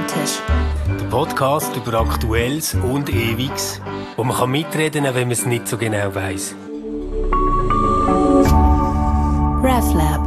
Stammtisch. Der Podcast über Aktuelles und Ewiges, wo man mitreden kann, wenn man es nicht so genau weiss. RefLab.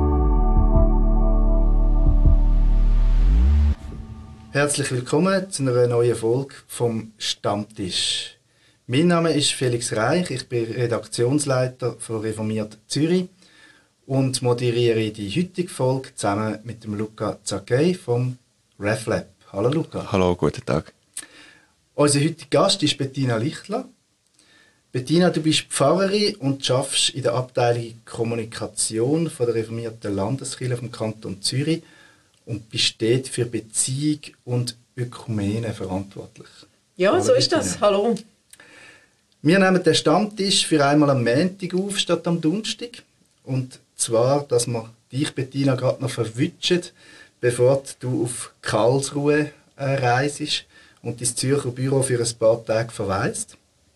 Herzlich willkommen zu einer neuen Folge vom Stammtisch. Mein Name ist Felix Reich, ich bin Redaktionsleiter von Reformiert Zürich und moderiere die heutige Folge zusammen mit dem Luca Zacchei vom RefLab. Hallo Luca. Hallo, guten Tag. Unser heutiger Gast ist Bettina Lichtler. Bettina, du bist Pfarrerin und arbeitest in der Abteilung Kommunikation von der reformierten Landeskirche vom Kanton Zürich und bist dort für Beziehung und Ökumene verantwortlich. Ja, Hallo, so ist Bettina. das. Hallo. Wir nehmen den Stammtisch für einmal am Montag auf statt am Donnerstag. Und zwar, dass wir dich, Bettina, gerade noch verwünschen, bevor du auf Karlsruhe reist und dein Zürcher Büro für ein paar Tage verweist.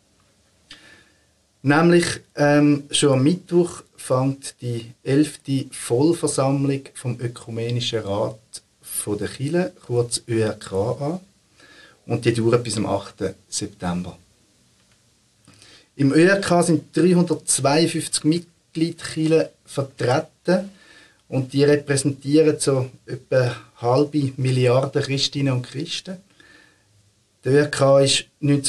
Nämlich schon am Mittwoch fängt die 11. Vollversammlung vom Ökumenischen Rat der Kirche, kurz ÖRK, an. Und die dauert bis am 8. September. Im ÖRK sind 352 Mitgliedskirchen vertreten und die repräsentieren so etwa eine halbe Milliarde Christinnen und Christen. Der ÖRK ist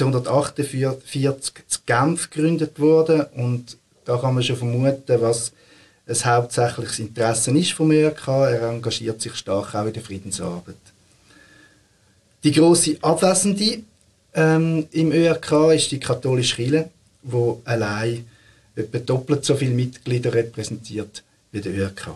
1948 zu Genf gegründet worden und da kann man schon vermuten, was ein hauptsächliches Interesse ist vom ÖRK. Er engagiert sich stark auch in der Friedensarbeit. Die grosse Abwesende im ÖRK ist die katholische Kirche, die allein etwa doppelt so viele Mitglieder repräsentiert wie der ÖRK.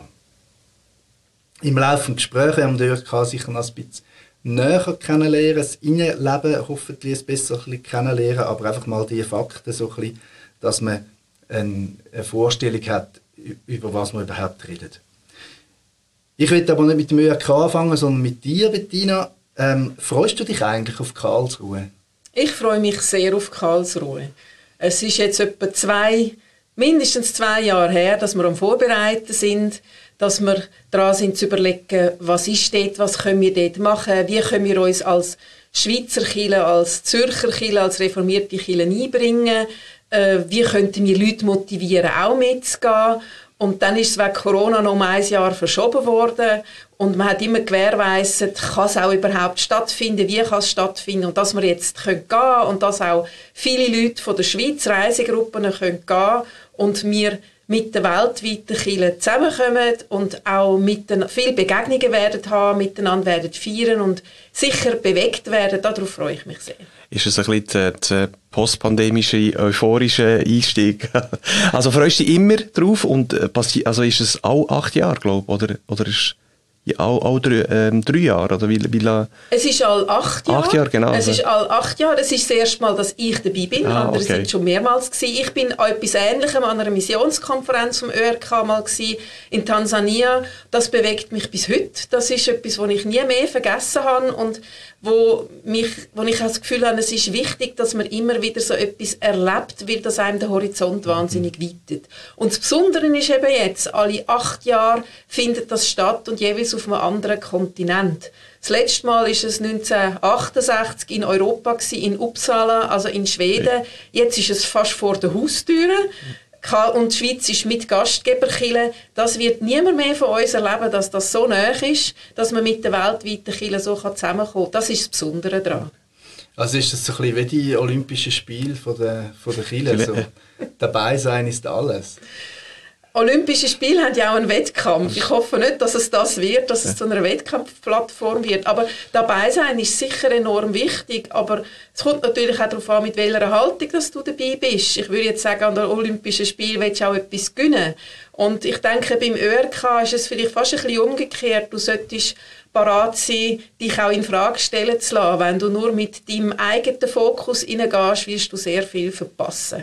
Im Laufe des Gesprächs haben wir den ÖRK sicher noch ein bisschen näher kennenlernen, das Innenleben hoffentlich ein besser kennenlernen, aber einfach mal die Fakten so ein bisschen, dass man eine Vorstellung hat, über was man überhaupt redet. Ich will aber nicht mit dem ÖRK anfangen, sondern mit dir, Bettina. Freust du dich eigentlich auf Karlsruhe? Ich freue mich sehr auf Karlsruhe. Es ist jetzt etwa mindestens 2 Jahre her, dass wir am Vorbereiten sind, dass wir daran sind zu überlegen, was ist dort, was können wir dort machen, wie können wir uns als Schweizer Kirche, als Zürcher Kirche, als reformierte Kirche einbringen, wie könnten wir Leute motivieren, auch mitzugehen. Und dann ist es wegen Corona noch um 1 Jahr verschoben worden und man hat immer gewährleistet, kann es auch überhaupt stattfinden, wie kann es stattfinden und dass wir jetzt gehen können und dass auch viele Leute von der Schweiz, Reisegruppen können gehen und wir mit den weltweiten Kirchen zusammenkommen und auch viele Begegnungen werden haben, miteinander werden feiern und sicher bewegt werden. Darauf freue ich mich sehr. Ist es ein bisschen der postpandemische, euphorische Einstieg? Also freust du dich immer drauf und also ist es auch 8 Jahre, glaube ich, oder ist auch 3 Jahre? Oder wie es ist all 8 Jahre. 8 Jahre, genau. Es ist all 8 Jahre. Es ist das erste Mal, dass ich dabei bin. Andere okay. sind schon mehrmals gewesen. Ich bin an etwas Ähnlichem an einer Missionskonferenz vom ÖRK mal gewesen, in Tansania. Das bewegt mich bis heute. Das ist etwas, was ich nie mehr vergessen habe und wo ich das Gefühl habe, es ist wichtig, dass man immer wieder so etwas erlebt, weil das einem den Horizont wahnsinnig weitet. Und das Besondere ist eben jetzt, alle 8 Jahre findet das statt und jeweils auf einem anderen Kontinent. Das letzte Mal war es 1968 in Europa, in Uppsala, also in Schweden. Jetzt ist es fast vor der Haustüre. Und die Schweiz ist mit Gastgeberkirche. Das wird niemand mehr von uns erleben, dass das so nahe ist, dass man mit den weltweiten Kirchen so zusammenkommen kann. Das ist das Besondere daran. Also ist das so ein bisschen wie die Olympischen Spiele von der Kirche? So, dabei sein ist alles. Olympische Spiele haben ja auch einen Wettkampf. Ich hoffe nicht, dass es das wird, dass es zu einer Wettkampfplattform wird. Aber dabei sein ist sicher enorm wichtig. Aber es kommt natürlich auch darauf an, mit welcher Haltung dass du dabei bist. Ich würde jetzt sagen, an den Olympischen Spielen willst du auch etwas gewinnen. Und ich denke, beim ÖRK ist es vielleicht fast ein bisschen umgekehrt. Du solltest parat sein, dich auch in Frage stellen zu lassen. Wenn du nur mit deinem eigenen Fokus reingehst, wirst du sehr viel verpassen.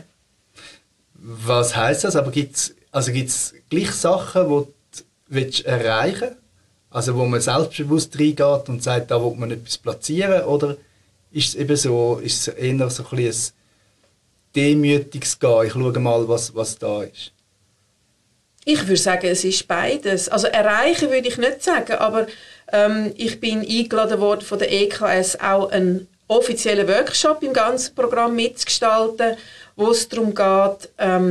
Was heisst das? Aber gibt's gleich Sachen, die du erreichen willst? Also wo man selbstbewusst reingeht und sagt, da will man etwas platzieren? Oder ist es eben so, ist es eher so ein bisschen ein demütiges Gehen? Ich schaue mal, was da ist. Ich würde sagen, es ist beides. Also erreichen würde ich nicht sagen, aber ich bin eingeladen worden von der EKS, auch einen offiziellen Workshop im ganzen Programm mitzugestalten, wo es darum geht,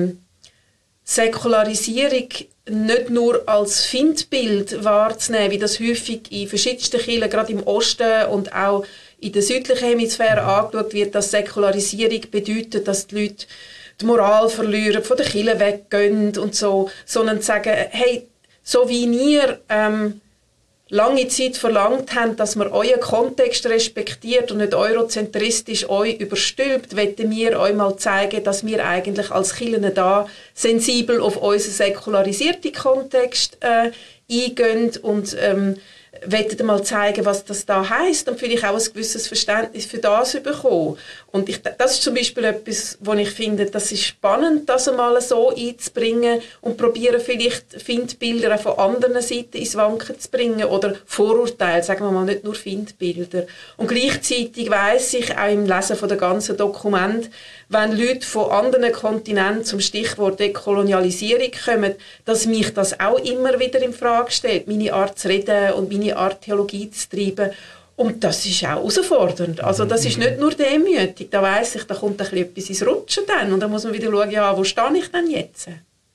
Säkularisierung nicht nur als Feindbild wahrzunehmen, wie das häufig in verschiedensten Kirchen, gerade im Osten und auch in der südlichen Hemisphäre angeschaut wird, dass Säkularisierung bedeutet, dass die Leute die Moral verlieren, von der Kirche weggehen und so, sondern zu sagen, hey, so wie ihr lange Zeit verlangt habt, dass man euren Kontext respektiert und nicht eurozentristisch euch überstülpt, wollen wir euch mal zeigen, dass wir eigentlich als Kirchen da sensibel auf unseren säkularisierten Kontext eingehen und wollen mal zeigen, was das da heisst und vielleicht auch ein gewisses Verständnis für das bekommen. Und das ist zum Beispiel etwas, wo ich finde, das ist spannend, das einmal so einzubringen und probieren vielleicht Feindbilder auch von anderen Seiten ins Wanken zu bringen oder Vorurteile, sagen wir mal, nicht nur Feindbilder. Und gleichzeitig weiss ich auch im Lesen von der ganzen Dokument, wenn Leute von anderen Kontinenten zum Stichwort Dekolonialisierung kommen, dass mich das auch immer wieder in Frage stellt, meine Art zu reden und meine Art Theologie zu treiben. Und das ist auch herausfordernd. Also das ist nicht nur demütig, da weiss ich, da kommt ein bisschen etwas ins Rutschen dann und dann muss man wieder schauen, ja, wo stehe ich denn jetzt?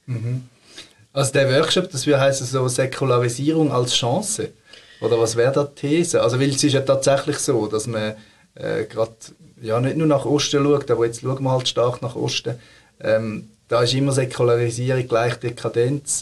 Also der Workshop, das würde heißen so Säkularisierung als Chance? Oder was wäre da die These? Also weil es ist ja tatsächlich so, dass man gerade nicht nur nach Osten schaut, aber jetzt schauen wir halt stark nach Osten. Da ist immer Säkularisierung gleich Dekadenz.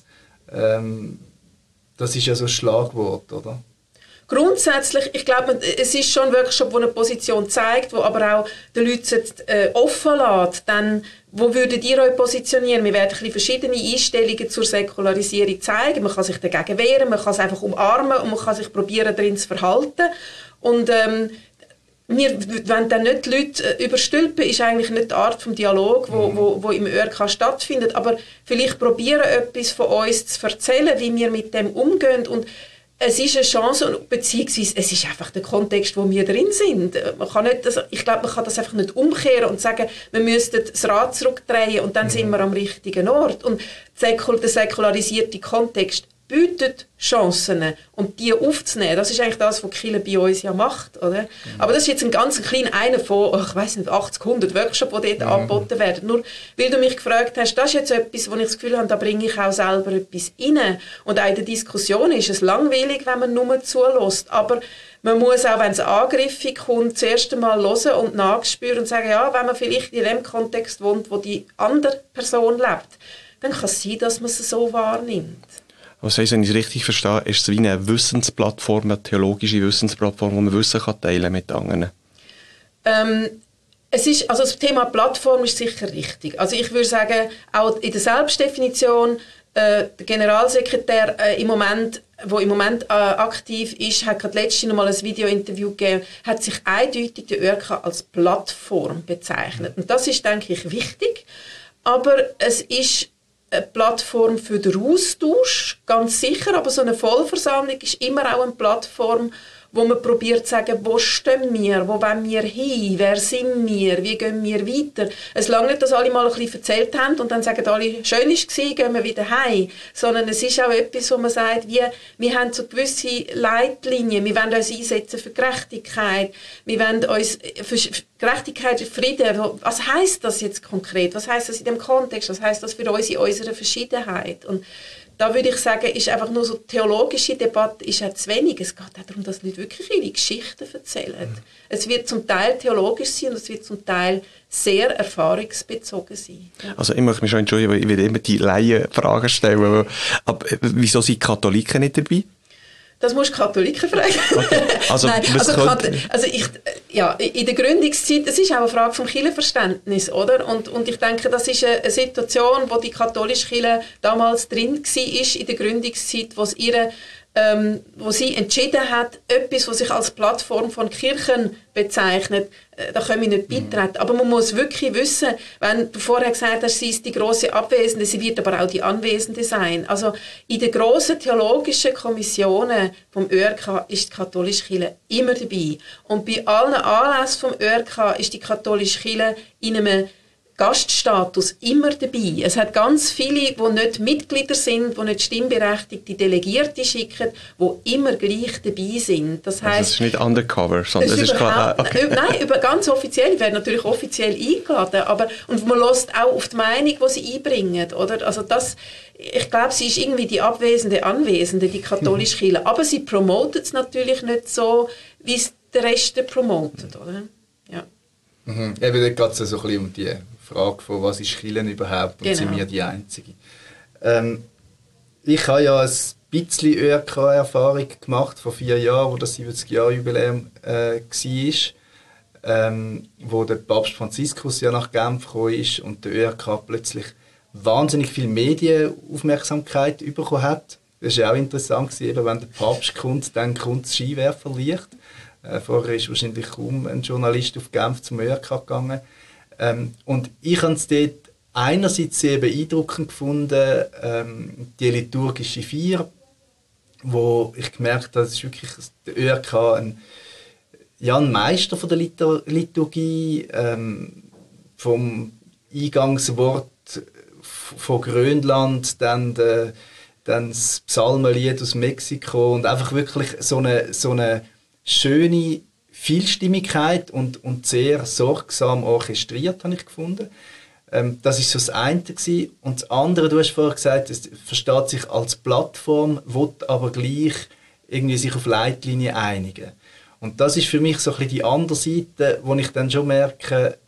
Das ist ja so ein Schlagwort, oder? Grundsätzlich, ich glaube, es ist schon ein Workshop, der eine Position zeigt, wo aber auch den Leuten offen lässt. Dann, wo würdet ihr euch positionieren? Wir werden ein bisschen verschiedene Einstellungen zur Säkularisierung zeigen. Man kann sich dagegen wehren, man kann es einfach umarmen und man kann sich probieren, darin zu verhalten. Und wir wollen dann nicht die Leute überstülpen, ist eigentlich nicht die Art des Dialogs, wo im ÖRK stattfindet. Aber vielleicht probieren, etwas von uns zu erzählen, wie wir mit dem umgehen. Und es ist eine Chance, beziehungsweise es ist einfach der Kontext, wo wir drin sind. Ich glaube, man kann das einfach nicht umkehren und sagen, wir müssten das Rad zurückdrehen und dann sind wir am richtigen Ort. Und der säkularisierte Kontext bietet Chancen und die aufzunehmen, das ist eigentlich das, was die Kirche bei uns ja macht, oder? Aber das ist jetzt ein ganz kleiner einer von, ich weiss nicht, 80, 100 Workshops, die dort angeboten werden. Nur, weil du mich gefragt hast, das ist jetzt etwas, wo ich das Gefühl habe, da bringe ich auch selber etwas rein. Und auch in der Diskussion ist es langweilig, wenn man nur zulässt. Aber man muss auch, wenn es angriffig kommt, zuerst einmal hören und nachspüren und sagen, ja, wenn man vielleicht in dem Kontext wohnt, wo die andere Person lebt, dann kann es sein, dass man es so wahrnimmt. Was heisst, wenn ich es richtig verstehe, ist es wie eine Wissensplattform, eine theologische Wissensplattform, wo man Wissen kann teilen mit anderen? Also das Thema Plattform ist sicher richtig. Also ich würde sagen, auch in der Selbstdefinition, der Generalsekretär der im Moment aktiv ist, hat gerade letztens noch mal ein Video-Interview gegeben, hat sich eindeutig der ÖRK als Plattform bezeichnet. Und das ist, denke ich, wichtig. Aber es ist eine Plattform für den Austausch, ganz sicher, aber so eine Vollversammlung ist immer auch eine Plattform, wo man probiert zu sagen, wo stehen wir, wo wollen wir hin, wer sind wir, wie gehen wir weiter. Es lange nicht, dass alle mal ein bisschen erzählt haben und dann sagen alle, schön war es, gehen wir wieder heim, sondern es ist auch etwas, wo man sagt, wir haben so gewisse Leitlinien, wir wollen uns einsetzen für Gerechtigkeit, wir wollen uns für Gerechtigkeit, Frieden, was heisst das jetzt konkret, was heisst das in dem Kontext, was heisst das für uns in unserer Verschiedenheit. Und da würde ich sagen, ist einfach nur so theologische Debatte ist auch zu wenig. Es geht auch darum, dass Leute wirklich ihre Geschichten erzählen. Es wird zum Teil theologisch sein und es wird zum Teil sehr erfahrungsbezogen sein. Ja. Also ich möchte mich schon entschuldigen, weil ich will immer die Laienfragen stellen. Aber wieso sind Katholiken nicht dabei? Das musst du Katholiken fragen. Okay. Also, Nein, in der Gründungszeit, es ist auch eine Frage vom Kirchenverständnis, oder? Und ich denke, das ist eine Situation, wo die katholische Kirche damals drin war, in der Gründungszeit, wo sie entschieden hat, etwas, was sich als Plattform von Kirchen bezeichnet, da können wir nicht beitreten. Aber man muss wirklich wissen, wenn du vorher gesagt hast, sie ist die grosse Abwesende, sie wird aber auch die Anwesende sein. Also in den grossen theologischen Kommissionen vom ÖRK ist die katholische Kirche immer dabei. Und bei allen Anlässen vom ÖRK ist die katholische Kirche in einem Gaststatus immer dabei. Es hat ganz viele, die nicht Mitglieder sind, die nicht stimmberechtigte Delegierte schicken, die immer gleich dabei sind. Das heisst, es ist nicht undercover, sondern es ist klar. Okay. Nein, ganz offiziell. Ich werde natürlich offiziell eingeladen, und man hört auch auf die Meinung, die sie einbringen. Oder? Also ich glaube, sie ist irgendwie die Anwesende, die katholische Kirche. Aber sie promotet es natürlich nicht so, wie es der Rest promotet. Oder? Ja. Eben, da geht es so ein bisschen um die Frage von, was ist Kirche überhaupt, und sind wir die Einzigen. Ich habe ja ein bisschen ÖRK-Erfahrung gemacht, vor 4 Jahren, wo das 70-Jahr-Jubiläum war, wo der Papst Franziskus ja nach Genf gekommen ist und der ÖRK plötzlich wahnsinnig viel Medienaufmerksamkeit bekommen hat. Das war auch interessant, eben, wenn der Papst kommt, dann kommt das Skiwerferlicht. Vorher ist wahrscheinlich kaum ein Journalist auf Genf zum ÖRK gegangen. Und ich habe es dort einerseits sehr beeindruckend gefunden, die liturgische Feier, wo ich gemerkt habe, das ist wirklich der ÖRK ein Meister von der Liturgie, vom Eingangswort von Grönland, dann das Psalmenlied aus Mexiko und einfach wirklich so eine schöne Vielstimmigkeit und sehr sorgsam orchestriert, habe ich gefunden. Das war so das eine gewesen. Und das andere, du hast vorher gesagt, es versteht sich als Plattform, will aber gleich irgendwie sich auf Leitlinien einigen. Und das ist für mich so ein bisschen die andere Seite, wo ich dann schon merke,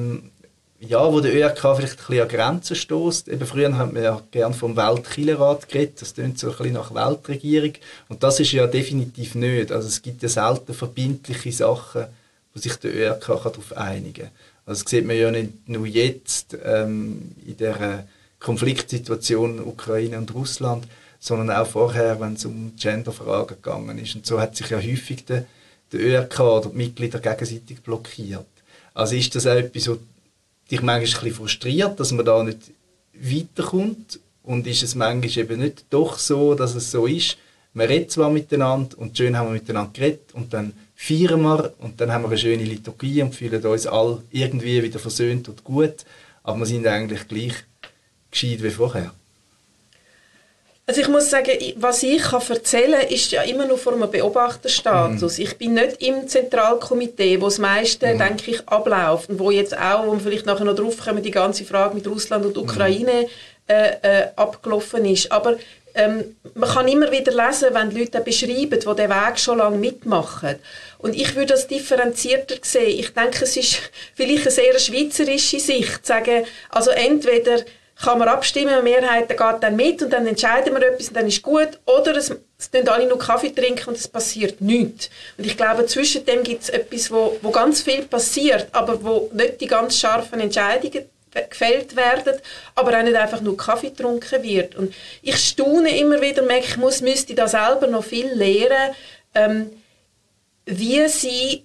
wo der ÖRK vielleicht ein bisschen an Grenzen stößt. Eben früher hat man ja gerne vom Weltkirchenrat geredet, das klingt so ein bisschen nach Weltregierung. Und das ist ja definitiv nicht. Also es gibt ja selten verbindliche Sachen, wo sich der ÖRK darauf einigen kann. Also das sieht man ja nicht nur jetzt in der Konfliktsituation Ukraine und Russland, sondern auch vorher, wenn es um Genderfragen gegangen ist. Und so hat sich ja häufig der ÖRK oder die Mitglieder gegenseitig blockiert. Also ist das auch etwas, was dich manchmal ein bisschen frustriert, dass man da nicht weiterkommt? Und ist es manchmal eben nicht doch so, dass es so ist, man redet zwar miteinander und schön haben wir miteinander geredet und dann feiern wir und dann haben wir eine schöne Liturgie und fühlen uns alle irgendwie wieder versöhnt und gut, aber wir sind eigentlich gleich gescheit wie vorher. Also ich muss sagen, was ich erzählen kann, ist ja immer nur vor einem Beobachterstatus. Ich bin nicht im Zentralkomitee, wo das meiste, denke ich, abläuft und wo jetzt auch, wo wir vielleicht nachher noch drauf kommen, die ganze Frage mit Russland und Ukraine abgelaufen ist. Aber man kann immer wieder lesen, wenn die Leute beschreiben, die diesen Weg schon lange mitmachen. Und ich würde das differenzierter sehen. Ich denke, es ist vielleicht eine sehr schweizerische Sicht, zu sagen, also entweder kann man abstimmen, eine Mehrheit geht dann mit und dann entscheiden wir etwas und dann ist gut. Oder es tun alle nur Kaffee trinken und es passiert nichts. Und ich glaube, zwischen dem gibt es etwas, wo ganz viel passiert, aber wo nicht die ganz scharfen Entscheidungen gefällt werden, aber auch nicht einfach nur Kaffee getrunken wird. Und ich staune immer wieder, merke, ich müsste da selber noch viel lernen, wie sie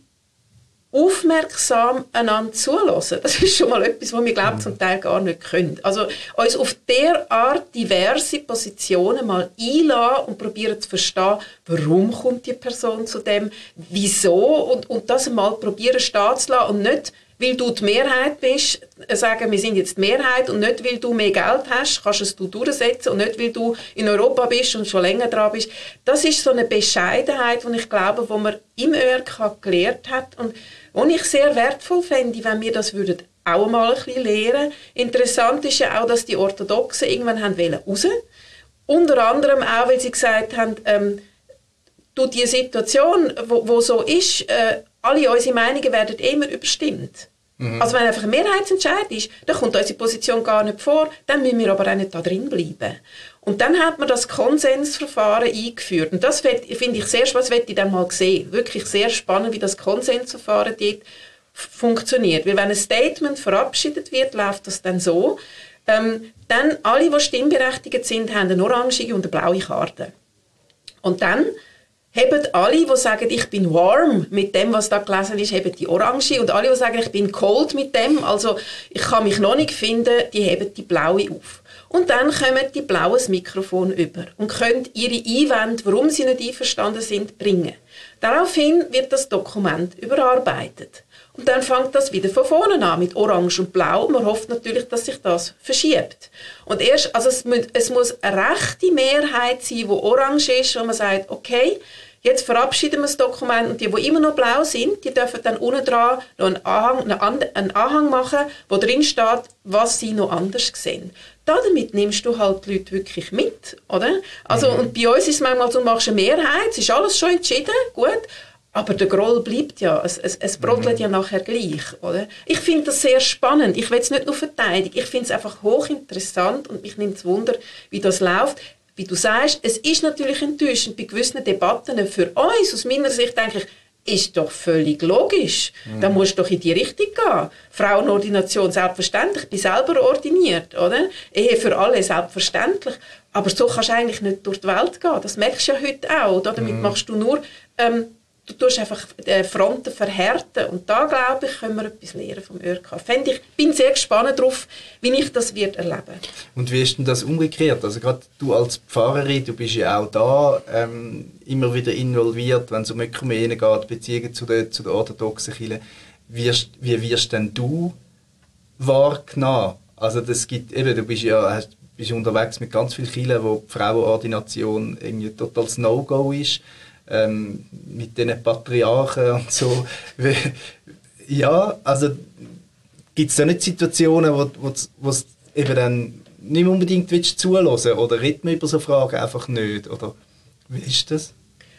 aufmerksam einander zulassen. Das ist schon mal etwas, was wir, glaube ich, zum Teil gar nicht können. Also uns auf der Art diverse Positionen mal einlassen und probieren zu verstehen, warum kommt die Person zu dem, wieso, und das mal probieren stehen zu lassen und nicht, weil du die Mehrheit bist, sagen, wir sind jetzt die Mehrheit und nicht, weil du mehr Geld hast, kannst es du durchsetzen und nicht, weil du in Europa bist und schon länger dran bist. Das ist so eine Bescheidenheit, die ich glaube, die man im ÖRK gelernt hat und die ich sehr wertvoll fände, wenn wir das würden auch mal ein bisschen lernen. Interessant ist ja auch, dass die Orthodoxen irgendwann haben raus. Unter anderem auch, weil sie gesagt haben, durch die Situation, wo so ist, alle unsere Meinungen werden immer überstimmt. Also wenn einfach ein Mehrheitsentscheid ist, dann kommt unsere Position gar nicht vor, dann müssen wir aber auch nicht da drin bleiben. Und dann hat man das Konsensverfahren eingeführt. Und das finde ich sehr spannend, das möchte ich dann mal sehen. Wirklich sehr spannend, wie das Konsensverfahren dort funktioniert. Weil wenn ein Statement verabschiedet wird, läuft das dann so, dann alle, die stimmberechtigt sind, haben eine orange und eine blaue Karte. Und dann haben alle, die sagen, ich bin warm mit dem, was da gelesen ist, haben die orange. Und alle, die sagen, ich bin cold mit dem, also ich kann mich noch nicht finden, die haben die blaue auf. Und dann kommen die blauen das Mikrofon über und können ihre Einwände, warum sie nicht einverstanden sind, bringen. Daraufhin wird das Dokument überarbeitet. Und dann fängt das wieder von vorne an mit Orange und Blau. Man hofft natürlich, dass sich das verschiebt. Und also es muss eine rechte Mehrheit sein, die orange ist, wo man sagt, okay, jetzt verabschieden wir das Dokument und die immer noch blau sind, die dürfen dann unten dran noch einen Anhang machen, wo drin steht, was sie noch anders sehen. Damit nimmst du halt die Leute wirklich mit, oder? Also, und bei uns ist es manchmal so, du machst eine Mehrheit, es ist alles schon entschieden, gut, aber der Groll bleibt ja, es brodelt ja nachher gleich, oder? Ich finde das sehr spannend, ich will es nicht nur verteidigen, ich finde es einfach hochinteressant und mich nimmt es Wunder, wie das läuft. Wie du sagst, es ist natürlich enttäuschend bei gewissen Debatten für uns. Aus meiner Sicht denke ich, ist doch völlig logisch. Da musst du doch in die Richtung gehen. Frauenordination selbstverständlich, ich bin selber ordiniert, oder? Ehe für alle selbstverständlich. Aber so kannst du eigentlich nicht durch die Welt gehen. Das merkst du ja heute auch. Oder? Damit machst du nur, du tust einfach Fronten verhärten. Und da, glaube ich, können wir etwas lernen vom ÖRK. Ich bin sehr gespannt darauf, wie ich das wird erleben. Und wie ist denn das umgekehrt? Also gerade du als Pfarrerin, du bist ja auch da immer wieder involviert, wenn es um Ökumene geht, Beziehungen zu der orthodoxen Kirche. Wie wirst denn du wahrgenommen? Also das gibt, eben, du bist unterwegs mit ganz vielen Kirchen, wo die Frauenordination irgendwie total das No-Go ist. Mit den Patriarchen und so. Ja, also gibt es da nicht Situationen, wo du eben dann nicht unbedingt zuhören willst, oder redet man über so Fragen einfach nicht? Oder wie ist das?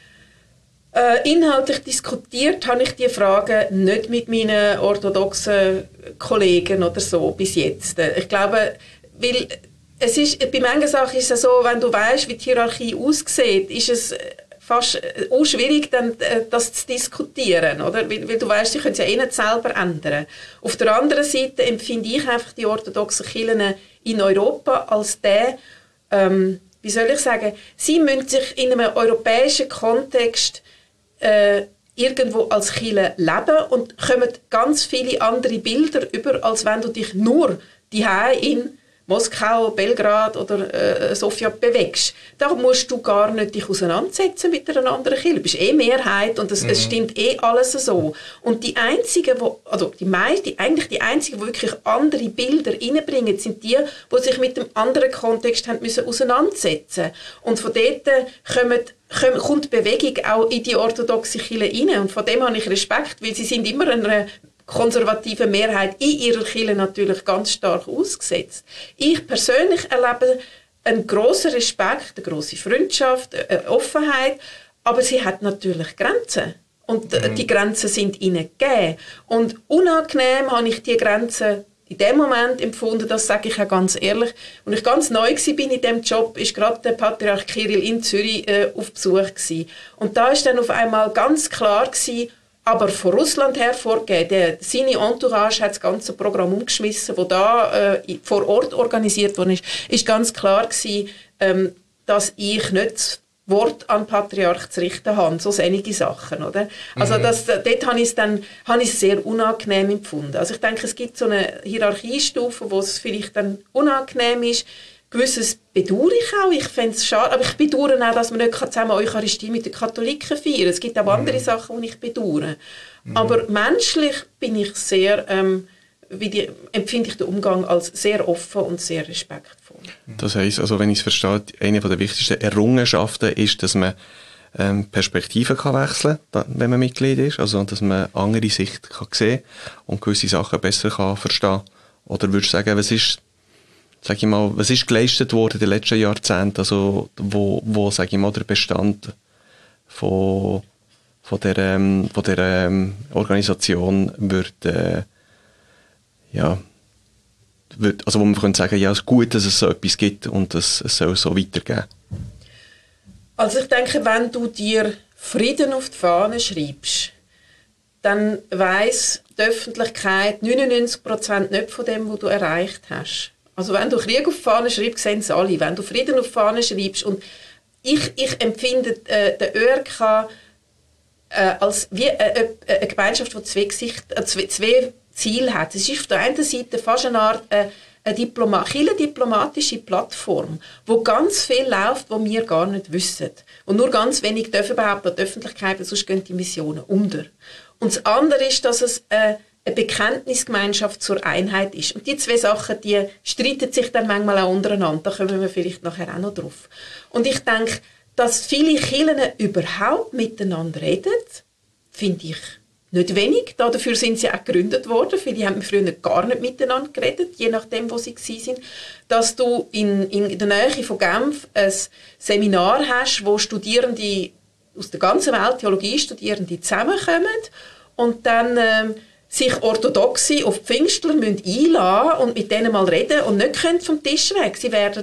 Inhaltlich diskutiert habe ich die Fragen nicht mit meinen orthodoxen Kollegen oder so bis jetzt. Ich glaube, weil es ist, bei manchen Sachen ist es so, wenn du weißt, wie die Hierarchie aussieht, ist es fast schwierig, dann, das zu diskutieren, oder? Weil du weißt, sie können es ja eh nicht selber ändern. Auf der anderen Seite empfinde ich einfach die orthodoxen Kirchen in Europa als wie soll ich sagen, sie müssen sich in einem europäischen Kontext irgendwo als Kirche leben und kommen ganz viele andere Bilder über, als wenn du dich nur daheim in Moskau, Belgrad oder Sofia bewegst. Da musst du gar nicht dich auseinandersetzen mit einer anderen Kirche. Du bist Mehrheit und es stimmt alles so. Und die einzigen, die einzigen, die wirklich andere Bilder reinbringen, sind die sich mit dem anderen Kontext haben müssen auseinandersetzen. Und von dort kommt Bewegung auch in die orthodoxe Kirche rein. Und von dem habe ich Respekt, weil sie sind immer eine konservative Mehrheit in ihrer Kirche natürlich ganz stark ausgesetzt. Ich persönlich erlebe einen grossen Respekt, eine grosse Freundschaft, eine Offenheit, aber sie hat natürlich Grenzen. Und die Grenzen sind ihnen gegeben. Und unangenehm habe ich die Grenzen in dem Moment empfunden, das sage ich ja ganz ehrlich. Als ich ganz neu war in diesem Job, war gerade der Patriarch Kirill in Zürich auf Besuch gewesen. Und da war dann auf einmal ganz klar gewesen, aber von Russland her vorgegeben. Seine Entourage hat das ganze Programm umgeschmissen, das da vor Ort organisiert worden ist. Ist ganz klar gewesen, dass ich nicht das Wort an Patriarch zu richten habe. So einige Sachen, oder? Also dort habe ich es sehr unangenehm empfunden. Also ich denke, es gibt so eine Hierarchiestufe, wo es vielleicht dann unangenehm ist. Gewisses bedauere ich auch. Ich fände es schade. Aber ich bedauere auch, dass man nicht zusammen Eucharistie mit den Katholiken feiern kann. Es gibt auch andere Sachen, die ich bedauere. Aber menschlich bin ich sehr, empfinde ich den Umgang als sehr offen und sehr respektvoll. Das heisst, also wenn ich es verstehe, eine der wichtigsten Errungenschaften ist, dass man Perspektiven kann wechseln kann, wenn man Mitglied ist. Also dass man andere Sicht kann sehen und gewisse Sachen besser kann verstehen. Oder würdest du sagen, was ist geleistet worden in den letzten Jahrzehnten, also wo sag ich mal, der Bestand von der Organisation also wo man könnte sagen, ja, es ist gut, dass es so etwas gibt und es soll so weitergehen. Also ich denke, wenn du dir Frieden auf die Fahne schreibst, dann weiss die Öffentlichkeit 99% nicht von dem, was du erreicht hast. Also wenn du Krieg auf die Fahne schreibst, sehen es alle. Wenn du Frieden auf die Fahne schreibst, und ich empfinde den ÖRK als wie eine Gemeinschaft, die zwei Ziele hat. Es ist auf der einen Seite fast eine Art eine diplomatische Plattform, wo ganz viel läuft, was wir gar nicht wissen. Und nur ganz wenig dürfen überhaupt an die Öffentlichkeit, sonst gehen die Missionen unter. Und das andere ist, dass es eine Bekenntnisgemeinschaft zur Einheit ist. Und die zwei Sachen, die streiten sich dann manchmal auch untereinander. Da kommen wir vielleicht nachher auch noch drauf. Und ich denke, dass viele Kirchen überhaupt miteinander reden, finde ich nicht wenig. Dafür sind sie auch gegründet worden. Viele haben früher gar nicht miteinander geredet, je nachdem, wo sie waren. Dass du in der Nähe von Genf ein Seminar hast, wo Studierende aus der ganzen Welt, Theologiestudierende, zusammenkommen und dann sich Orthodoxe auf Pfingstler einladen und mit denen mal reden und nicht können vom Tisch weg. Sie werden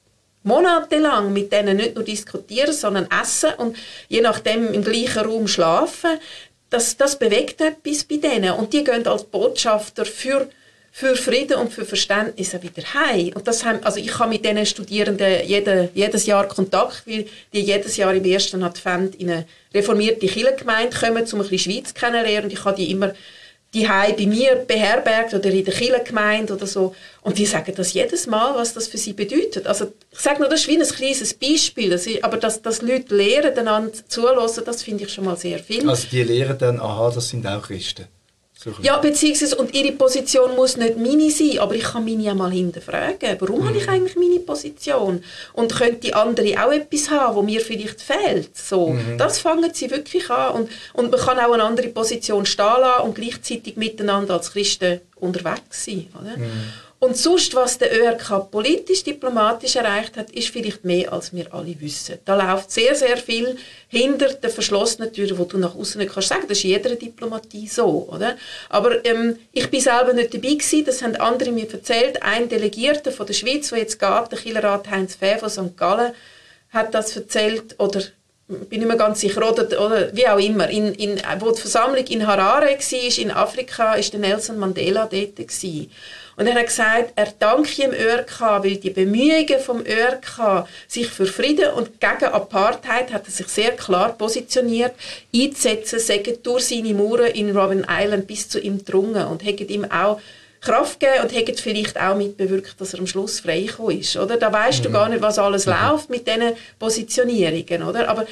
monatelang mit denen nicht nur diskutieren, sondern essen und je nachdem im gleichen Raum schlafen. Das bewegt etwas bei denen. Und die gehen als Botschafter für Frieden und für Verständnis wieder heim. Und das also ich habe mit diesen Studierenden jedes Jahr Kontakt, weil die jedes Jahr im ersten Advent in eine reformierte Kirchengemeinde kommen, um ein bisschen Schweiz kennenzulernen. Und ich habe die immer die bei mir beherbergt oder in der Kirchengemeinde oder so. Und die sagen das jedes Mal, was das für sie bedeutet. Also ich sage nur, das ist wie ein kleines Beispiel. Aber dass Leute lernen, einander zuhören, das finde ich schon mal sehr viel. Also die lernen dann, aha, das sind auch Christen. Ja, beziehungsweise, und ihre Position muss nicht meine sein, aber ich kann meine ja mal hinterfragen. Warum habe ich eigentlich meine Position? Und könnte die andere auch etwas haben, wo mir vielleicht fehlt? So, das fangen sie wirklich an. Und man kann auch eine andere Position stehen lassen und gleichzeitig miteinander als Christen unterwegs sein. Oder? Und sonst, was der ÖRK politisch-diplomatisch erreicht hat, ist vielleicht mehr, als wir alle wissen. Da läuft sehr, sehr viel hinter den verschlossenen Türen, wo du nach außen nicht kannst sagen. Das ist in jeder Diplomatie so, oder? Aber ich bin selber nicht dabei gewesen, das haben andere mir erzählt. Ein Delegierter von der Schweiz, der jetzt geht, der Kirchenrat Heinz Fäh von St. Gallen, hat das erzählt, oder bin nicht mehr ganz sicher, oder wie auch immer. Wo die Versammlung in Harare war, in Afrika, war der Nelson Mandela dort gewesen. Und er hat gesagt, er danke dem ÖRK, weil die Bemühungen vom ÖRK, sich für Frieden und gegen Apartheid, hat er sich sehr klar positioniert, einzusetzen, sagen durch seine Mauern in Robben Island bis zu ihm gedrungen und haben ihm auch Kraft gegeben und haben vielleicht auch mitbewirkt, dass er am Schluss freigekommen ist. Oder? Da weisst du gar nicht, was alles läuft mit diesen Positionierungen. Oder? Aber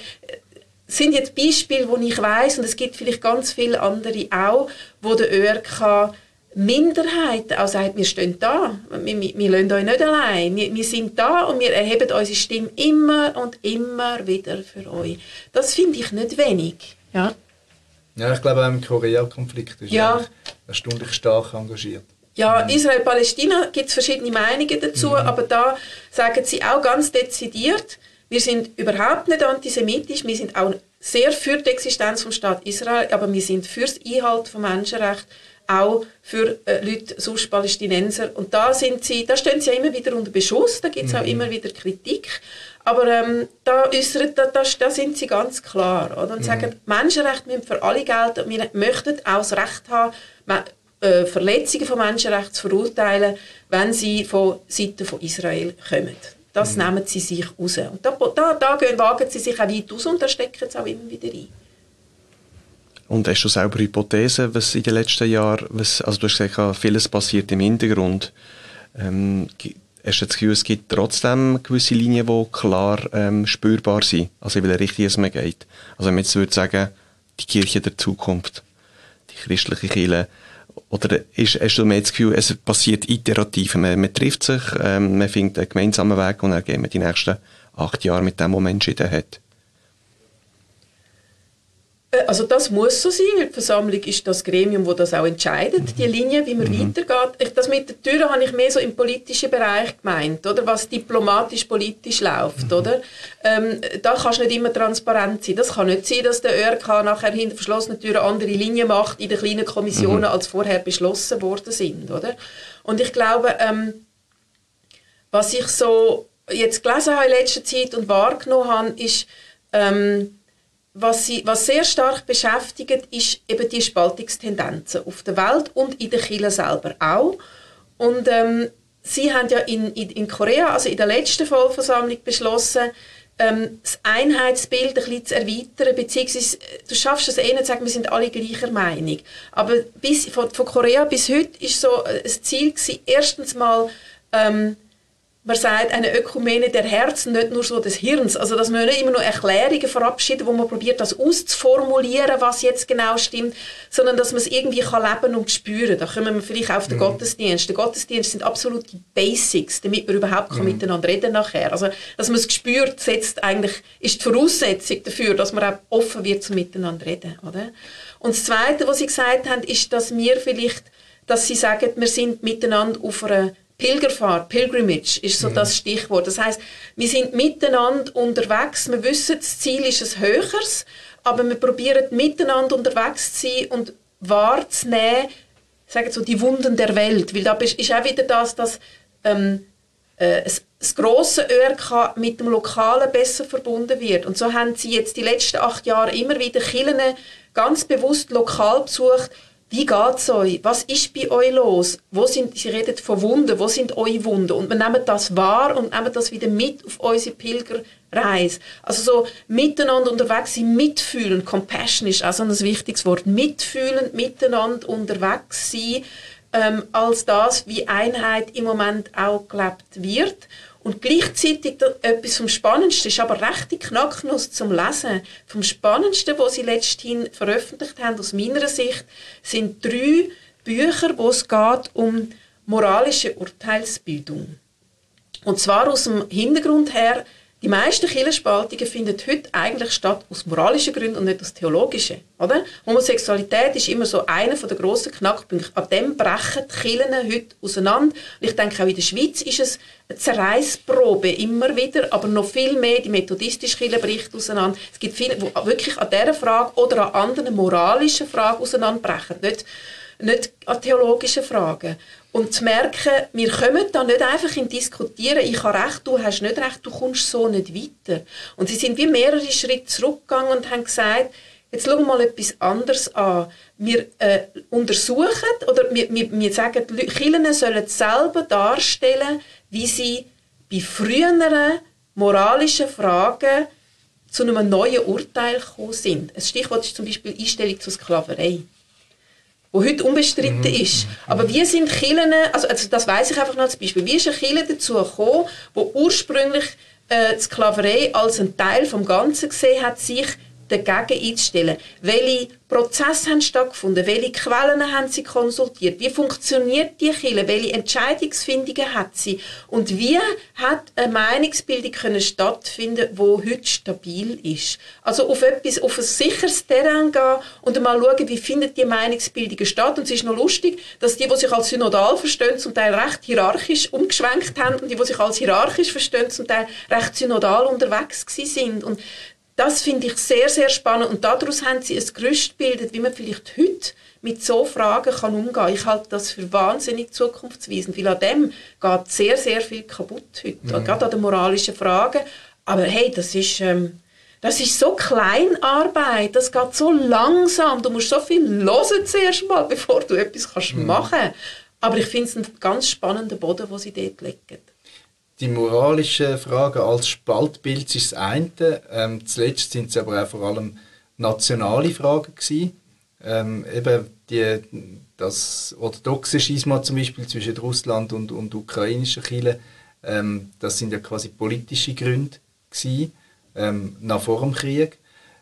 es sind jetzt Beispiele, wo ich weiss, und es gibt vielleicht ganz viele andere auch, wo der ÖRK Minderheit auch sagt, wir stehen da, wir lassen euch nicht allein, wir sind da und wir erheben unsere Stimme immer und immer wieder für euch. Das finde ich nicht wenig. Ja, ja, ich glaube auch im Korea-Konflikt ist er erstaunlich stark engagiert. Ja, Israel-Palästina gibt es verschiedene Meinungen dazu, aber da sagen sie auch ganz dezidiert, wir sind überhaupt nicht antisemitisch, wir sind auch sehr für die Existenz des Staat Israel, aber wir sind für das Einhalten von Menschenrechten, auch für Leute, sonst Palästinenser. Und da stehen sie ja immer wieder unter Beschuss, da gibt es auch immer wieder Kritik. Aber da sind sie ganz klar. Oder? Und sagen, Menschenrechte müssen für alle gelten und wir möchten auch das Recht haben, Verletzungen von Menschenrechten zu verurteilen, wenn sie von Seiten von Israel kommen. Das nehmen sie sich raus. Und da wagen sie sich auch weit aus und da stecken sie auch immer wieder ein. Und hast du selber Hypothesen, was in den letzten Jahren, also du hast gesagt, vieles passiert im Hintergrund. Hast du das Gefühl, es gibt trotzdem gewisse Linien, die klar spürbar sind, also in welche Richtung es man geht? Also wenn man jetzt würde sagen, die Kirche der Zukunft, die christliche Kirche, oder hast du mehr das Gefühl, es passiert iterativ, man trifft sich, man findet einen gemeinsamen Weg und dann gehen wir die nächsten 8 Jahre mit dem, was man entschieden hat? Also das muss so sein, weil die Versammlung ist das Gremium, das das auch entscheidet, die Linie, wie man weitergeht. Das mit der Tür habe ich mehr so im politischen Bereich gemeint, oder? Was diplomatisch-politisch läuft. Oder? Da kannst du nicht immer transparent sein. Das kann nicht sein, dass der ÖRK nachher hinter verschlossenen Türen andere Linien macht in den kleinen Kommissionen, als vorher beschlossen worden sind. Oder? Und ich glaube, was ich so jetzt gelesen habe in letzter Zeit und wahrgenommen habe, ist, was sehr stark beschäftigt, ist eben die Spaltungstendenzen auf der Welt und in der Kirche selber auch. Und sie haben ja in Korea, also in der letzten Vollversammlung, beschlossen, das Einheitsbild ein bisschen zu erweitern, beziehungsweise du schaffst es nicht zu sagen, wir sind alle gleicher Meinung. Aber von Korea bis heute ist so ein Ziel gewesen, erstens mal man sagt, eine Ökumene der Herzen, nicht nur so des Hirns. Also, dass man nicht immer nur Erklärungen verabschiedet, wo man probiert, das auszuformulieren, was jetzt genau stimmt, sondern dass man es irgendwie kann leben und spüren. Da kommen wir vielleicht auf den Gottesdienst. Der Gottesdienst sind absolut die Basics, damit man überhaupt kann miteinander reden nachher. Also, dass man es spürt, ist die Voraussetzung dafür, dass man auch offen wird zum Miteinander reden, oder? Und das Zweite, was Sie gesagt haben, ist, dass Sie sagen, wir sind miteinander auf einer Pilgerfahrt, Pilgrimage ist so das Stichwort. Das heisst, wir sind miteinander unterwegs, wir wissen, das Ziel ist ein höheres, aber wir probieren miteinander unterwegs zu sein und wahrzunehmen, sagen so, die Wunden der Welt. Weil da ist auch wieder das grosse ÖRK mit dem Lokalen besser verbunden wird. Und so haben Sie jetzt die letzten 8 Jahre immer wieder Kirchen ganz bewusst lokal besucht. Wie geht es euch? Was ist bei euch los? Sie reden von Wunden. Wo sind eure Wunden? Und wir nehmen das wahr und nehmen das wieder mit auf unsere Pilgerreise. Also so miteinander unterwegs sein, mitfühlen. Compassion ist auch so ein wichtiges Wort. Mitfühlen, miteinander unterwegs sein, als das, wie Einheit im Moment auch gelebt wird. Und gleichzeitig etwas vom Spannendsten, ist aber recht Knacknuss zum Lesen. Vom Spannendsten, was sie letzthin veröffentlicht haben, aus meiner Sicht, sind 3 Bücher, wo es geht um moralische Urteilsbildung. Und zwar aus dem Hintergrund her, die meisten Kirchenspaltungen finden heute eigentlich statt aus moralischen Gründen und nicht aus theologischen. Oder? Homosexualität ist immer so einer der grossen Knackpunkte. An dem brechen die Kirchen heute auseinander. Und ich denke, auch in der Schweiz ist es eine Zerreißprobe immer wieder, aber noch viel mehr. Die methodistische Kirche bricht auseinander. Es gibt viele, die wirklich an dieser Frage oder an anderen moralischen Fragen auseinanderbrechen. Nicht an theologischen Fragen. Und zu merken, wir kommen da nicht einfach in Diskutieren, ich habe recht, du hast nicht recht, du kommst so nicht weiter. Und sie sind wie mehrere Schritte zurückgegangen und haben gesagt, jetzt schauen wir mal etwas anderes an. Wir untersuchen, oder wir sagen, die Kirchen sollen selber darstellen, wie sie bei früheren moralischen Fragen zu einem neuen Urteil gekommen sind. Ein Stichwort ist zum Beispiel Einstellung zur Sklaverei, wo heute unbestritten ist. Aber wie sind Kirchen, also das weiss ich einfach noch als Beispiel, wie ist eine Kirche dazu gekommen, wo ursprünglich die Sklaverei als ein Teil vom Ganzen gesehen hat, sich dagegen einzustellen? Welche Prozesse haben stattgefunden? Welche Quellen haben sie konsultiert? Wie funktioniert die Kirche? Welche Entscheidungsfindungen hat sie? Und wie hat eine Meinungsbildung können stattfinden, die heute stabil ist? Also auf ein sicheres Terrain gehen und mal schauen, wie findet die Meinungsbildung statt. Und es ist noch lustig, dass die sich als synodal verstehen, zum Teil recht hierarchisch umgeschwenkt haben und die sich als hierarchisch verstehen, zum Teil recht synodal unterwegs sind. Und das finde ich sehr, sehr spannend. Und daraus haben sie ein Gerüst gebildet, wie man vielleicht heute mit so Fragen umgehen kann. Ich halte das für wahnsinnig zukunftsweisend, weil an dem geht sehr, sehr viel kaputt heute. Gerade an den moralischen Fragen. Aber hey, das ist so Kleinarbeit, das geht so langsam. Du musst so viel hören zuerst mal, bevor du etwas machen kannst. Aber ich finde es einen ganz spannenden Boden, den sie dort legen. Die moralischen Fragen als Spaltbild ist das eine. Zuletzt sind es aber auch vor allem nationale Fragen gewesen. Eben das orthodoxe Schisma zum Beispiel zwischen Russland und ukrainischen Kirchen, das sind ja quasi politische Gründe gewesen, nach vor dem Krieg.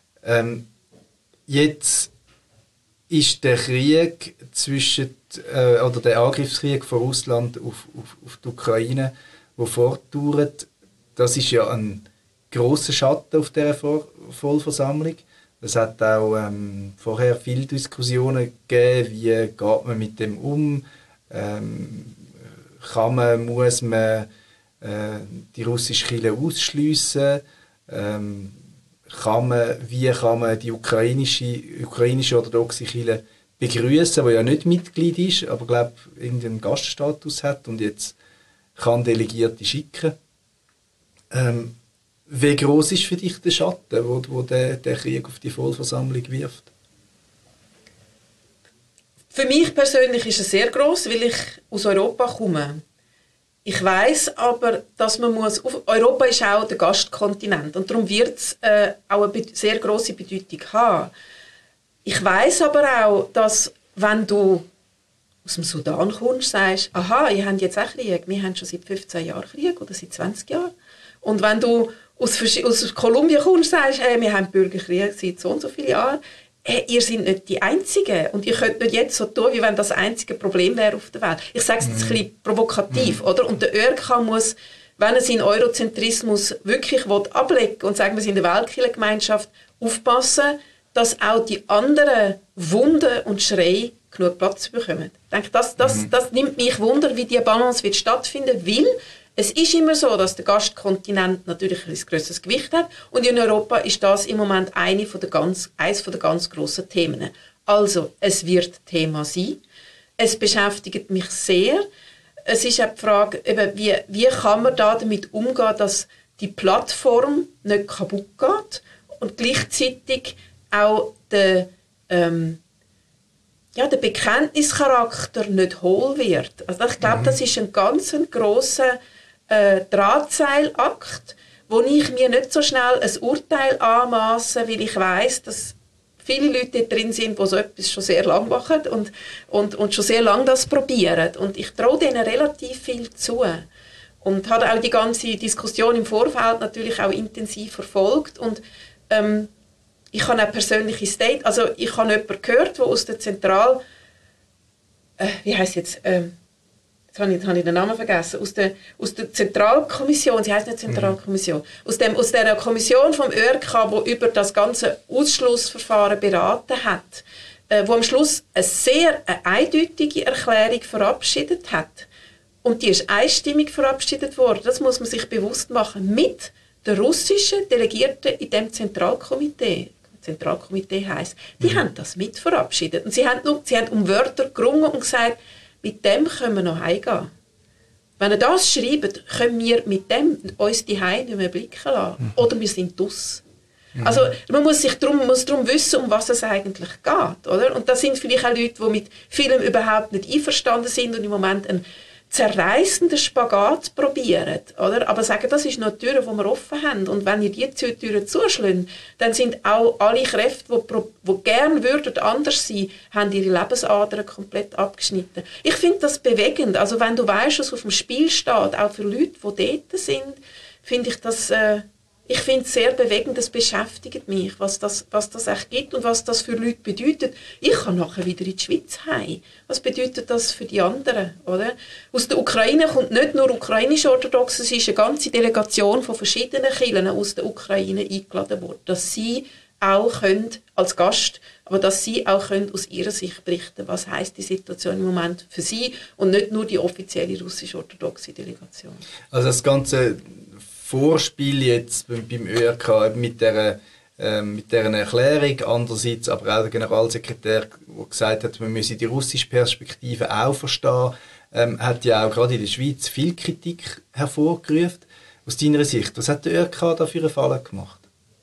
Jetzt ist der Krieg oder der Angriffskrieg von Russland auf die Ukraine, der fortdauert, das ist ja ein grosser Schatten auf dieser Vollversammlung. Es hat auch vorher viele Diskussionen gegeben, wie geht man mit dem um, muss man die russische Kirche ausschliessen, wie kann man die ukrainische orthodoxe Kirche begrüßen, die ja nicht Mitglied ist, aber glaube irgendeinen Gaststatus hat und jetzt kann Delegierte schicken. Wie gross ist für dich der Schatten, wo der Krieg auf die Vollversammlung wirft? Für mich persönlich ist es sehr gross, weil ich aus Europa komme. Ich weiss aber, dass man Europa ist auch der Gastkontinent und darum wird es auch eine sehr grosse Bedeutung haben. Ich weiss aber auch, dass wenn du aus dem Sudan kommst, sagst, aha, ihr habt jetzt auch Krieg, wir haben schon seit 15 Jahren Krieg oder seit 20 Jahren. Und wenn du aus Kolumbien kommst, sagst, hey, wir haben Bürgerkrieg seit so und so vielen Jahren, hey, ihr seid nicht die Einzigen und ihr könnt nicht jetzt so tun, wie wenn das einzige Problem wäre auf der Welt. Ich sage es jetzt ein bisschen provokativ, oder? Und der ÖRK muss, wenn er seinen Eurozentrismus wirklich ablegen will und sagen, wir sind in der Weltkirchengemeinschaft, aufpassen, dass auch die anderen Wunden und Schreie genug Platz bekommen. Ich denke, das nimmt mich Wunder, wie diese Balance wird stattfinden, weil es ist immer so, dass der Gastkontinent natürlich ein grösseres Gewicht hat und in Europa ist das im Moment eines der ganz grossen Themen. Also, es wird Thema sein. Es beschäftigt mich sehr. Es ist auch die Frage, eben, wie kann man da damit umgehen, dass die Plattform nicht kaputt geht und gleichzeitig auch der Bekenntnischarakter nicht hohl wird. Also ich glaube, das ist ein ganz grosser Drahtseilakt, wo ich mir nicht so schnell ein Urteil anmasse, weil ich weiss, dass viele Leute drin sind, die so etwas schon sehr lange machen und schon sehr lange das probieren. Und ich traue denen relativ viel zu. Und habe auch die ganze Diskussion im Vorfeld natürlich auch intensiv verfolgt. Und ich habe auch persönliche Statements, also ich habe jemanden gehört, der aus der jetzt habe ich den Namen vergessen, aus der Zentralkommission, sie heisst nicht Zentralkommission, aus der Kommission vom ÖRK, die über das ganze Ausschlussverfahren beraten hat, wo am Schluss eine sehr eindeutige Erklärung verabschiedet hat. Und die ist einstimmig verabschiedet worden, das muss man sich bewusst machen, mit den russischen Delegierten in dem Zentralkomitee heisst, die haben das mit verabschiedet. Und sie haben um Wörter gerungen und gesagt, mit dem können wir noch heimgehen. Wenn ihr das schreibt, können wir mit dem uns die Heim nicht mehr blicken lassen. Oder wir sind draus. Also man muss darum wissen, um was es eigentlich geht. Oder? Und da sind vielleicht auch Leute, die mit vielem überhaupt nicht einverstanden sind und im Moment einen zerreißenden Spagat probieren, oder? Aber sagen, das ist noch die Tür, die wir offen haben. Und wenn ihr diese Türen zuschlagen, dann sind auch alle Kräfte, die gerne würden anders sein, haben ihre Lebensadern komplett abgeschnitten. Ich finde das bewegend. Also wenn du weißt, was auf dem Spiel steht, auch für Leute, die dort sind, finde ich das ich finde es sehr bewegend, das beschäftigt mich, was das echt gibt und was das für Leute bedeutet. Ich kann nachher wieder in die Schweiz heim. Was bedeutet das für die anderen? Oder? Aus der Ukraine kommt nicht nur ukrainisch-orthodox, es ist eine ganze Delegation von verschiedenen Kirchen aus der Ukraine eingeladen worden, dass sie auch können, als Gast, aber dass sie auch können aus ihrer Sicht berichten, was heisst die Situation im Moment für sie und nicht nur die offizielle russisch-orthodoxe Delegation. Also das ganze Vorspiel jetzt beim ÖRK mit dieser Erklärung, andererseits aber auch der Generalsekretär, der gesagt hat, man müsse die russische Perspektive auch verstehen, hat ja auch gerade in der Schweiz viel Kritik hervorgerufen. Aus deiner Sicht, was hat der ÖRK da für einen Fall gemacht?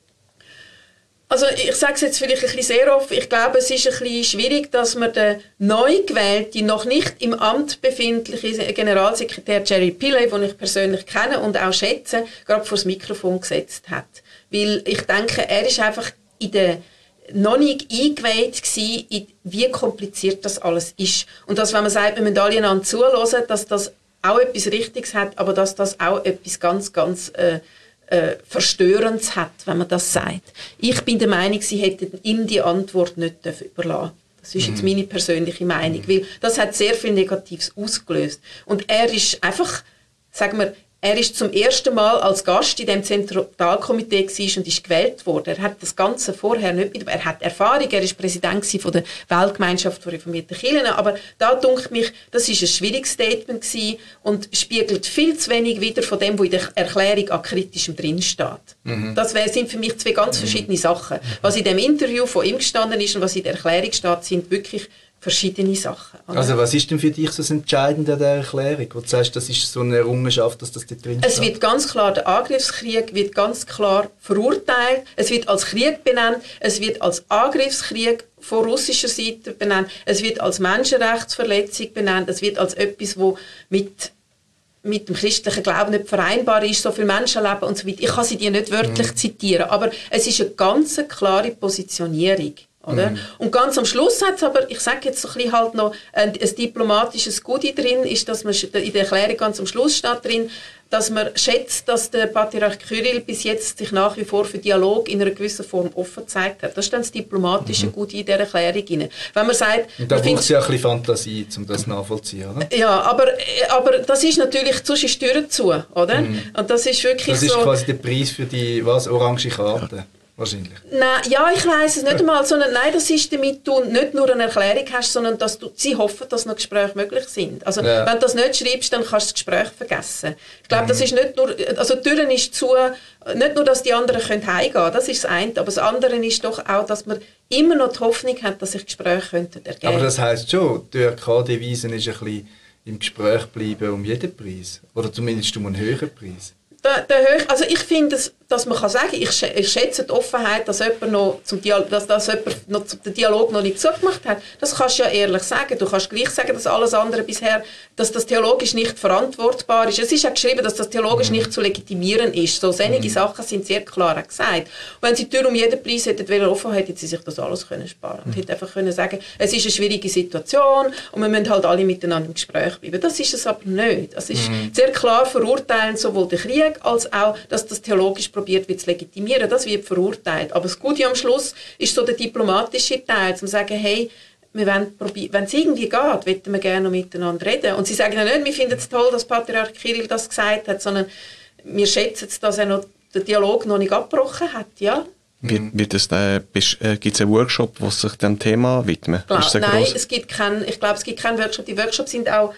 Also ich sage es jetzt vielleicht ein bisschen sehr offen, ich glaube, es ist ein bisschen schwierig, dass man den neu gewählten, noch nicht im Amt befindlichen Generalsekretär Jerry Pillay, den ich persönlich kenne und auch schätze, gerade vor das Mikrofon gesetzt hat. Weil ich denke, er ist einfach noch nicht eingeweiht gewesen, in wie kompliziert das alles ist. Und dass, wenn man sagt, wir müssen alle einander zuhören, dass das auch etwas Richtiges hat, aber dass das auch etwas ganz, ganz Verstörendes hat, wenn man das sagt. Ich bin der Meinung, sie hätten ihm die Antwort nicht überlassen. Das ist jetzt meine persönliche Meinung, weil das hat sehr viel Negatives ausgelöst. Und er ist einfach, sagen wir, er ist zum ersten Mal als Gast in dem Zentralkomitee und ist gewählt worden. Er hat das Ganze vorher nicht mit, er hat Erfahrung, er ist Präsident von der Weltgemeinschaft von reformierten Kirchen, aber da denke mich, das ist ein schwieriges Statement gewesen und spiegelt viel zu wenig wieder von dem, was in der Erklärung an Kritischem drin steht. Das sind für mich zwei ganz verschiedene Sachen. Was in dem Interview von ihm gestanden ist und was in der Erklärung steht, sind wirklich verschiedene Sachen. Oder? Also was ist denn für dich so das Entscheidende an dieser Erklärung? Wo du sagst, das ist so eine Errungenschaft, dass das da drin steht? Es wird ganz klar, der Angriffskrieg wird ganz klar verurteilt. Es wird als Krieg benannt. Es wird als Angriffskrieg von russischer Seite benannt. Es wird als Menschenrechtsverletzung benannt. Es wird als etwas, das mit dem christlichen Glauben nicht vereinbar ist, so viel Menschenleben und so weiter. Ich kann sie dir nicht wörtlich zitieren, aber es ist eine ganz klare Positionierung. Oder? Und ganz am Schluss hat es aber, ich sage jetzt so ein bisschen halt noch, ein diplomatisches Goodie drin, ist, dass man in der Erklärung ganz am Schluss steht drin, dass man schätzt, dass der Patriarch Kyrill bis jetzt sich nach wie vor für Dialog in einer gewissen Form offen gezeigt hat. Das ist dann das diplomatische Goodie in dieser Erklärung rein. Wenn man sagt, und da braucht es ja ein bisschen Fantasie, um das nachvollziehen, oder? Ja, aber das ist natürlich, sonst ist die Tür zu, oder? Und das ist wirklich das ist so, quasi der Preis für die orange Karte. Wahrscheinlich. Nein, ja, ich weiss es nicht einmal, sondern nein, das ist damit du nicht nur eine Erklärung hast, sondern dass sie hoffen, dass noch Gespräche möglich sind. Also wenn du das nicht schreibst, dann kannst du das Gespräch vergessen. Ich glaube, das ist nicht nur, also die Türen ist zu, nicht nur, dass die anderen heimgehen können, das ist das eine, aber das andere ist doch auch, dass man immer noch die Hoffnung hat, dass sich Gespräche könnten ergeben. Aber das heisst schon, die ÖRK-Devise ist ein bisschen im Gespräch bleiben um jeden Preis. Oder zumindest um einen höheren Preis. Also ich finde, dass man kann sagen, ich schätze die Offenheit, dass jemand noch den Dialog noch nicht zugemacht hat. Das kannst du ja ehrlich sagen. Du kannst gleich sagen, dass alles andere bisher, dass das theologisch nicht verantwortbar ist. Es ist ja geschrieben, dass das theologisch nicht zu legitimieren ist. So einige Sachen sind sehr klar gesagt. Und wenn sie die Tür um jeden Preis hätten offen, hätten sie sich das alles können sparen und hätten einfach können sagen, es ist eine schwierige Situation und wir müssen halt alle miteinander im Gespräch bleiben. Das ist es aber nicht. Es ist sehr klar verurteilend, sowohl der Krieg als auch, dass das theologisch probiert wird zu legitimieren. Das wird verurteilt. Aber das Gute am Schluss ist so der diplomatische Teil, zu sagen, hey, wenn es irgendwie geht, wollen wir gerne noch miteinander reden. Und sie sagen ja nicht, wir finden es toll, dass Patriarch Kyrill das gesagt hat, sondern wir schätzen es, dass er noch den Dialog noch nicht abgebrochen hat. Ja? Gibt es einen Workshop, der sich dem Thema widmet? Nein, es gibt keinen Workshop. Die Workshops sind auch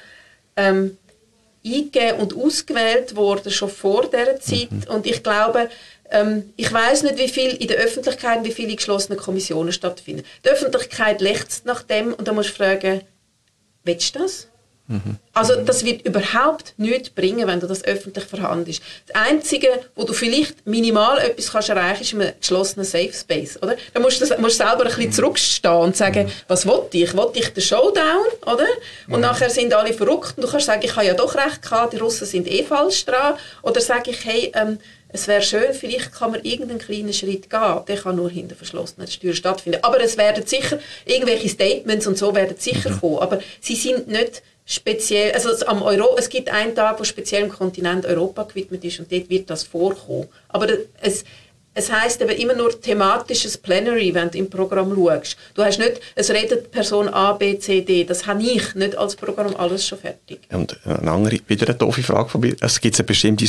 eingegeben und ausgewählt worden, schon vor dieser Zeit. Und ich glaube, ich weiss nicht, wie viel in der Öffentlichkeit, wie viele geschlossene Kommissionen stattfinden. Die Öffentlichkeit lechzt nach dem und dann musst du fragen, willst du das? Also das wird überhaupt nichts bringen, wenn du das öffentlich verhandelst. Das Einzige, wo du vielleicht minimal etwas kannst erreichen, ist ein geschlossener Safe Space. Oder? Dann musst du selber ein bisschen zurückstehen und sagen, was will ich? Will ich den Showdown? Oder? Und nachher sind alle verrückt und du kannst sagen, ich habe ja doch recht gehabt, die Russen sind falsch dran. Oder sage ich, hey, es wäre schön, vielleicht kann man irgendeinen kleinen Schritt gehen. Der kann nur hinter verschlossenen Türen stattfinden. Aber es werden sicher, irgendwelche Statements und so werden sicher kommen. Aber sie sind nicht speziell, also es gibt einen Tag, der speziell dem Kontinent Europa gewidmet ist und dort wird das vorkommen. Aber es heisst eben immer nur thematisches Plenary, wenn du im Programm schaust. Du hast nicht, es redet Person A, B, C, D. Das habe ich nicht als Programm alles schon fertig. Und eine andere, wieder eine doofe Frage von mir. Es gibt bestimmte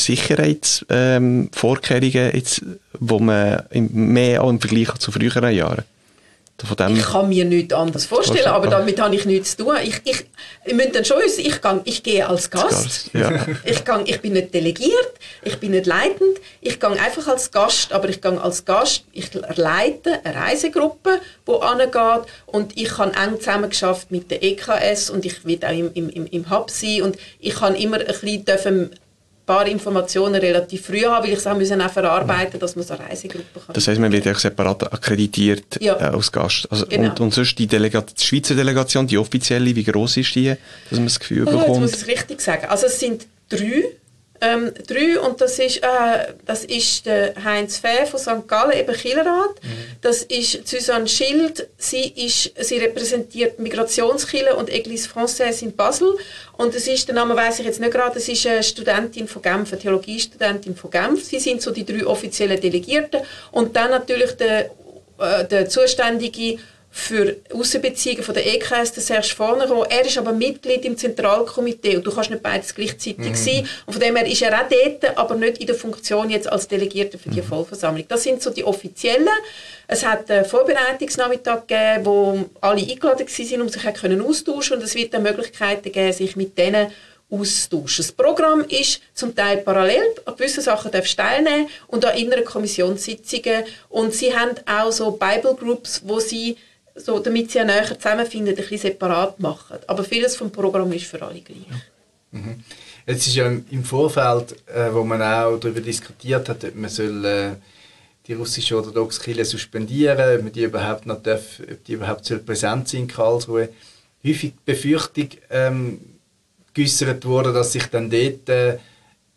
Sicherheitsvorkehrungen, wo man mehr auch im Vergleich zu früheren Jahren. Ich kann mir nichts anderes vorstellen, aber damit habe ich nichts zu tun. Ich müsste dann schon wissen, ich gehe als Gast. Ja. Ich bin nicht delegiert, ich bin nicht leitend, ich gehe einfach als Gast, aber ich gehe als Gast, ich leite eine Reisegruppe, die angeht und ich habe eng zusammengearbeitet mit der EKS und ich werde auch im Hub sein und ich kann immer ein bisschen paar Informationen relativ früh haben, weil ich es auch verarbeiten, dass man so eine Reisegruppe kann. Das heisst, man wird auch separat akkreditiert als Gast. Also, genau. Und sonst die Schweizer Delegation, die offizielle, wie gross ist die, dass man das Gefühl bekommt? Jetzt muss ich es richtig sagen. Also es sind drei und das ist der Heinz Fäh von St. Gallen, eben Kirchenrat. Das ist Susanne Schild, sie repräsentiert Migrationskirche und Église Française in Basel. Und es ist, der Name weiss ich jetzt nicht gerade, es ist eine Studentin von Genf, eine Theologiestudentin von Genf. Sie sind so die drei offiziellen Delegierten. Und dann natürlich der Zuständige für Aussenbeziehungen von der EKS, der Serge Vornerow. Er ist aber Mitglied im Zentralkomitee und du kannst nicht beides gleichzeitig sein. Und von dem her ist er auch dort, aber nicht in der Funktion jetzt als Delegierter für die Vollversammlung. Das sind so die offiziellen. Es hat einen Vorbereitungsnachmittag gegeben, wo alle eingeladen waren, um sich austauschen und es wird dann Möglichkeiten geben, sich mit denen austauschen. Das Programm ist zum Teil parallel, an gewissen Sachen darfst du teilnehmen und an inneren Kommissionssitzungen. Und sie haben auch so Bible Groups, wo sie so, damit sie ja näher zusammenfinden, ein bisschen separat machen. Aber vieles vom Programm ist für alle gleich. Jetzt ist ja im Vorfeld, wo man auch darüber diskutiert hat, ob man soll, die russische orthodoxe Kirche suspendieren, ob man die überhaupt noch darf, ob die überhaupt präsent sein in Karlsruhe. Häufig die Befürchtung geäussert wurde, dass sich dann dort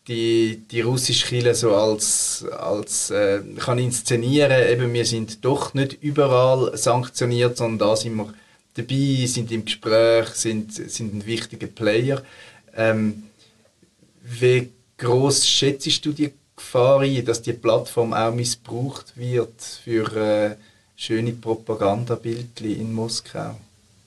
die russische Kirche so als kann inszenieren, eben wir sind doch nicht überall sanktioniert, sondern da sind wir dabei, sind im Gespräch, sind ein wichtiger Player. Wie gross schätzt du die Gefahr ein, dass die Plattform auch missbraucht wird für schöne Propagandabildchen in Moskau?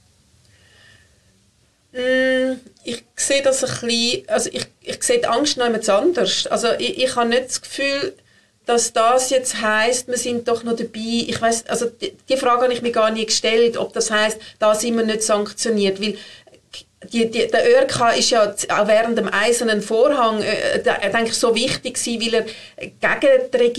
Ich sehe das ein bisschen, also ich sehe die Angst noch etwas anders. Also ich habe nicht das Gefühl, dass das jetzt heisst, wir sind doch noch dabei. Ich weiss, also die Frage habe ich mir gar nicht gestellt, ob das heisst, da sind wir nicht sanktioniert, weil der ÖRK ist ja auch während dem Eisernen Vorhang denke ich, so wichtig gewesen, weil er gegen die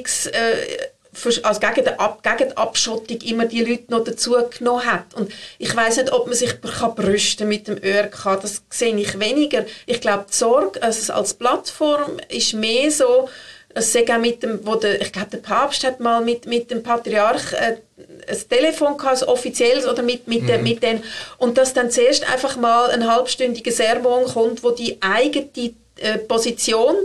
gegen die Abschottung immer die Leute noch dazu genommen hat. Und ich weiss nicht, ob man sich brüsten mit dem ÖRK, das sehe ich weniger. Ich glaube, die Sorge als Plattform ist mehr so, es sei auch mit dem, ich glaube, der Papst hat mal mit dem Patriarch ein Telefon gehabt, ein offizielles, oder mit denen, und dass dann zuerst einfach mal ein halbstündiger Sermon kommt, wo die eigene Position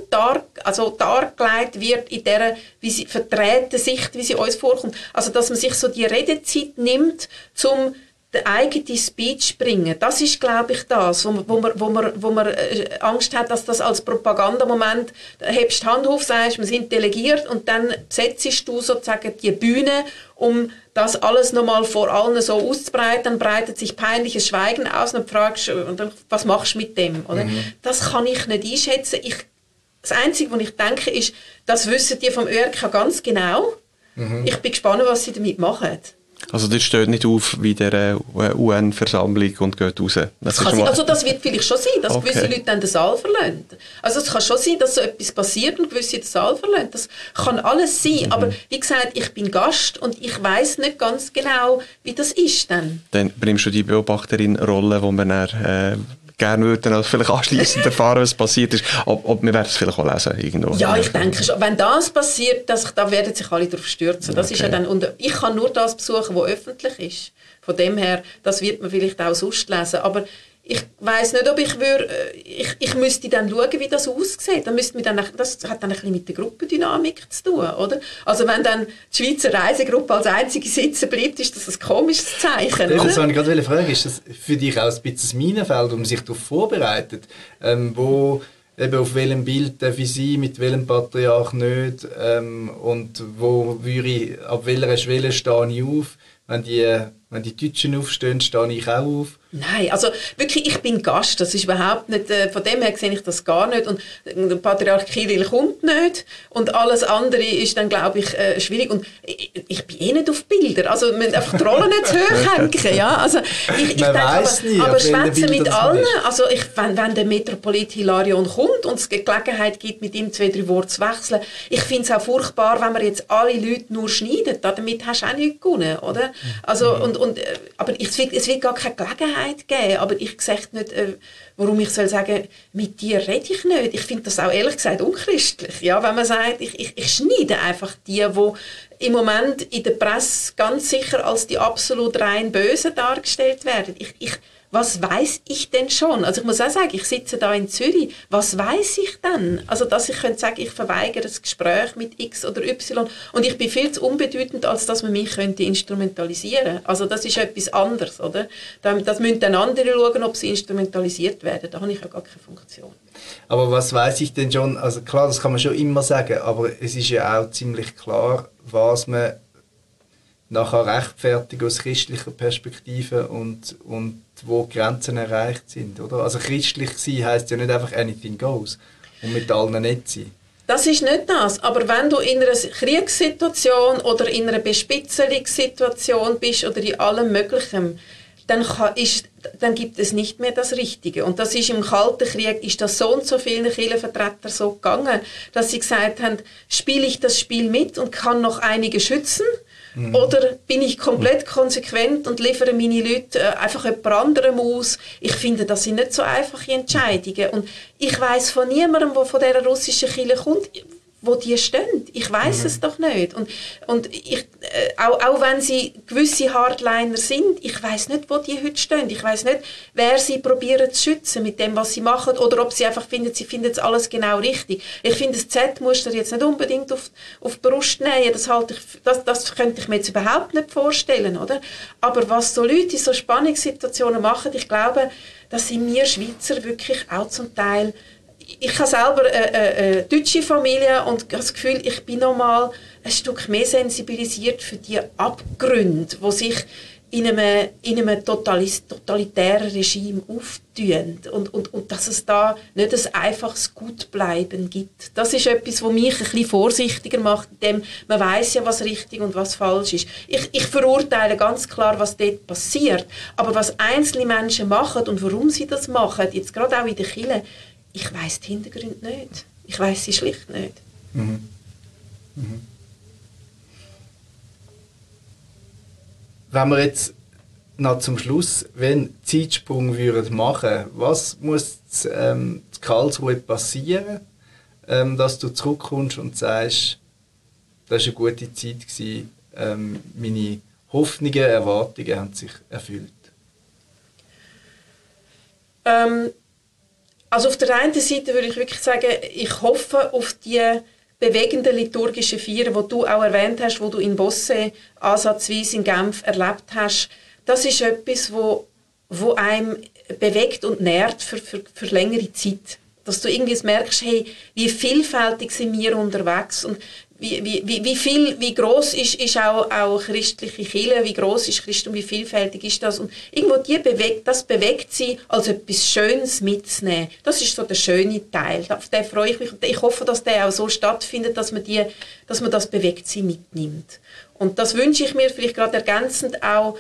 dargelegt wird in dieser, wie sie vertreten Sicht, wie sie uns vorkommt. Also, dass man sich so die Redezeit nimmt, um den eigenen Speech bringen. Das ist, glaube ich, das, wo man Angst hat, dass das als Propagandamoment, hebst die Hand auf, sagst, wir sind delegiert, und dann besetzt du sozusagen die Bühne, um das alles nochmal vor allen so auszubreiten, dann breitet sich peinliches Schweigen aus und dann fragst du, was machst du mit dem? Oder? Das kann ich nicht einschätzen. Das Einzige, was ich denke, ist, das wissen die vom ÖRK ganz genau. Ich bin gespannt, was sie damit machen. Also das steht nicht auf wie der UN-Versammlung und geht raus. Das wird vielleicht schon sein, dass gewisse Leute dann den Saal verlassen. Also es kann schon sein, dass so etwas passiert und gewisse den Saal verlassen. Das kann alles sein. Aber wie gesagt, ich bin Gast und ich weiss nicht ganz genau, wie das ist dann. Dann bringst du die Beobachterin-Rolle, wo man dann gerne würden, also vielleicht anschliessend erfahren, was passiert ist. Ob wir werden es vielleicht auch lesen irgendwo. Ja, ich denke schon. Wenn das passiert, da werden sich alle darauf stürzen. Das ist ja dann, und ich kann nur das besuchen, was öffentlich ist. Von dem her, das wird man vielleicht auch sonst lesen. Aber ich weiss nicht, ob ich müsste dann schauen, wie das aussieht. Das hat dann ein bisschen mit der Gruppendynamik zu tun, oder? Also wenn dann die Schweizer Reisegruppe als einzige sitzen bleibt, ist das ein komisches Zeichen, oder? Das wollte ich gerade fragen. Ist das für dich auch ein bisschen ein Minenfeld, wo man sich darauf vorbereitet? Wo eben auf welchem Bild darf ich sein, mit welchem Patriarch nicht, und ab welcher Schwelle stehe ich auf? Wenn die Deutschen aufstehen, stehe ich auch auf. Nein, also wirklich, ich bin Gast, das ist überhaupt nicht, von dem her sehe ich das gar nicht, und der Patriarch Kirill kommt nicht und alles andere ist dann, glaube ich, schwierig, und ich bin nicht auf Bilder, also wir müssen einfach die Rolle nicht zu hoch hängen, ja, also ich denke, aber schwätzen mit allen, also wenn der Metropolit Hilarion kommt und es Gelegenheit gibt, mit ihm 2-3 Worte zu wechseln, ich finde es auch furchtbar, wenn man jetzt alle Leute nur schneidet, damit hast du auch nichts gewonnen, oder? Also, aber es wird gar keine Gelegenheit geben, aber ich sehe nicht, warum ich soll sagen, mit dir rede ich nicht. Ich finde das auch ehrlich gesagt unchristlich, ja, wenn man sagt, ich schneide einfach die im Moment in der Presse ganz sicher als die absolut rein Bösen dargestellt werden. Was weiss ich denn schon? Also ich muss auch sagen, ich sitze da in Zürich. Was weiss ich denn? Also dass ich könnte sagen, ich verweigere das Gespräch mit X oder Y, und ich bin viel zu unbedeutend, als dass man mich könnte instrumentalisieren. Also das ist etwas anderes, oder? Das müssen dann andere schauen, ob sie instrumentalisiert werden. Da habe ich ja gar keine Funktion. Aber was weiss ich denn schon? Also klar, das kann man schon immer sagen, aber es ist ja auch ziemlich klar, was man nachher rechtfertigt aus christlicher Perspektive und wo Grenzen erreicht sind, oder? Also christlich sein heisst ja nicht einfach anything goes und mit allen nett sein. Das ist nicht das, aber wenn du in einer Kriegssituation oder in einer Bespitzelungssituation bist oder in allem Möglichen, dann gibt es nicht mehr das Richtige. Und das ist im Kalten Krieg, ist das so und so vielen Kirchenvertretern so gegangen, dass sie gesagt haben, spiele ich das Spiel mit und kann noch einige schützen? Oder bin ich komplett konsequent und liefere meine Leute einfach jemand anderem aus? Ich finde, das sind nicht so einfache Entscheidungen. Und ich weiss von niemandem, der von dieser russischen Kirche kommt, wo die stehen. Ich weiss es doch nicht. Und ich, auch wenn sie gewisse Hardliner sind, ich weiss nicht, wo die heute stehen. Ich weiss nicht, wer sie probieren zu schützen mit dem, was sie machen, oder ob sie einfach finden, sie finden es alles genau richtig. Ich finde, das Z-Muster jetzt nicht unbedingt auf die Brust nähen. Das könnte ich mir jetzt überhaupt nicht vorstellen, oder? Aber was so Leute in so Spannungssituationen machen, ich glaube, das sind wir Schweizer wirklich auch zum Teil. Ich habe selber eine deutsche Familie und habe das Gefühl, ich bin noch mal ein Stück mehr sensibilisiert für die Abgründe, die sich in einem totalitären Regime auftun und dass es da nicht ein einfaches Gutbleiben gibt. Das ist etwas, was mich ein bisschen vorsichtiger macht, denn man weiss ja, was richtig und was falsch ist. Ich verurteile ganz klar, was dort passiert, aber was einzelne Menschen machen und warum sie das machen, jetzt gerade auch in der Kirche, ich weiss die Hintergründe nicht. Ich weiss sie schlicht nicht. Mhm. Mhm. Wenn wir jetzt noch zum Schluss einen Zeitsprung machen würden, was muss in Karlsruhe passieren, dass du zurückkommst und sagst, das war eine gute Zeit gewesen, meine Hoffnungen, Erwartungen haben sich erfüllt? Also auf der einen Seite würde ich wirklich sagen, ich hoffe auf die bewegenden liturgischen Feiern, die du auch erwähnt hast, die du in Bossé ansatzweise in Genf erlebt hast. Das ist etwas, wo einem bewegt und nährt für längere Zeit. Dass du irgendwie merkst, hey, wie vielfältig sind wir unterwegs und wie gross ist auch christliche Kirche, wie gross ist Christum, wie vielfältig ist das und irgendwo das bewegt sie, als etwas Schönes mitzunehmen. Das ist so der schöne Teil. Auf den freue ich mich und ich hoffe, dass der auch so stattfindet, dass man das Bewegtsein mitnimmt. Und das wünsche ich mir vielleicht gerade ergänzend auch,